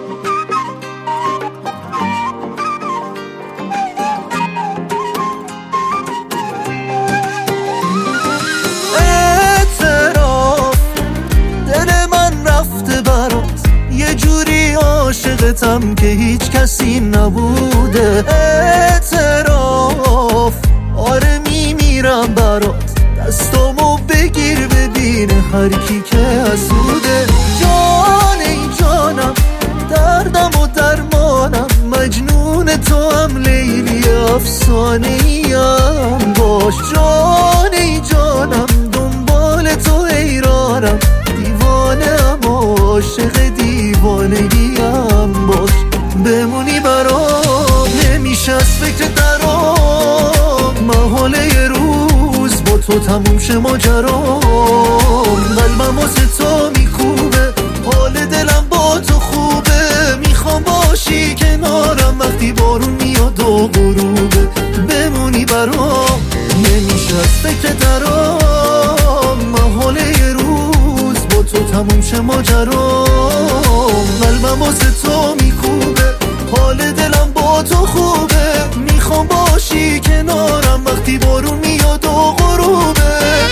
عاشقتم که هیچ کسی نبوده. اعتراف آره میمیرم برات، دستامو بگیر ببینه هر کی که حسوده. جان ای جانم دردم و درمانم، مجنون تو هم لیلی افسانه ایم باش. جان ای جانم دنبال تو حیرانم، دیوانه ام عاشق دیوانگیم باش. بمونی برام نمیشه از فکر درام، محاله یه روز با تو تموم شه ماجرام. قلبم واسه تو میکوبه، حال دلم با تو خوبه، میخوام باشی کنارم وقتی بارون میاد و غروبه. بمونی برام نمیشه از فکر درام، محاله یه روز با تو تموم شه ماجرام. قلبم واسه تو میکوبه، حال دلم با تو خوبه، میخوام باشی کنارم وقتی بارون میاد و غروبه.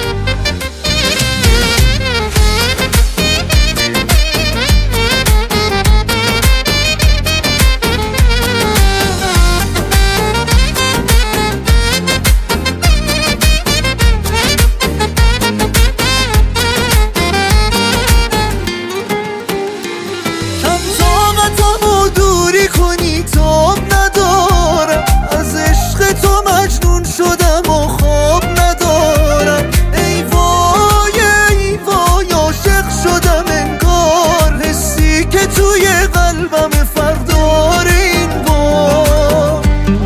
کنی تو ندارم، از عشق تو مجنون شدم و خواب ندارم. ای وای عاشق شدم انگار، حسی که توی قلبم فردار این بار.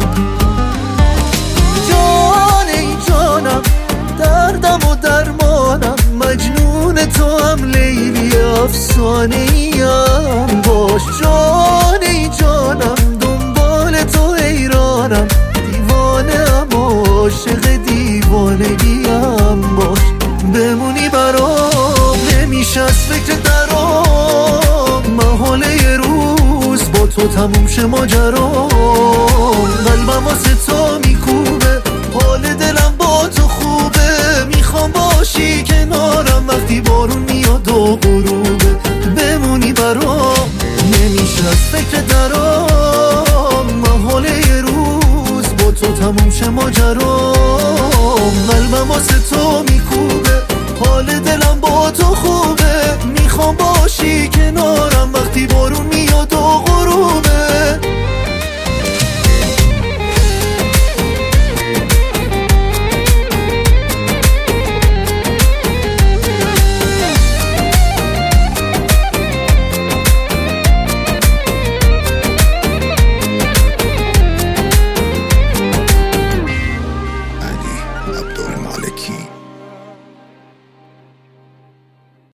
جان ای جانم دردم و درمانم، مجنون تو هم لیلی افسانه ایم باش. جان ای جانم دنبال تو حیرانم، دیوانه ام عاشق دیوانگیم باش. بمونی برام نمیشه از فکر درام، محاله یه روز با تو تموم شه ماجرام. قلبم واسه تو میکوبه، حال دلم با تو خوبه، میخوام باشی کنارم وقتی بارون میاد و غروبه. بمونی برام نمیشه از فکر درام، محاله یه روز با تو تموم شه ماجرام. قلبم واسه تو میکوبه، حال دلم با تو خوبه،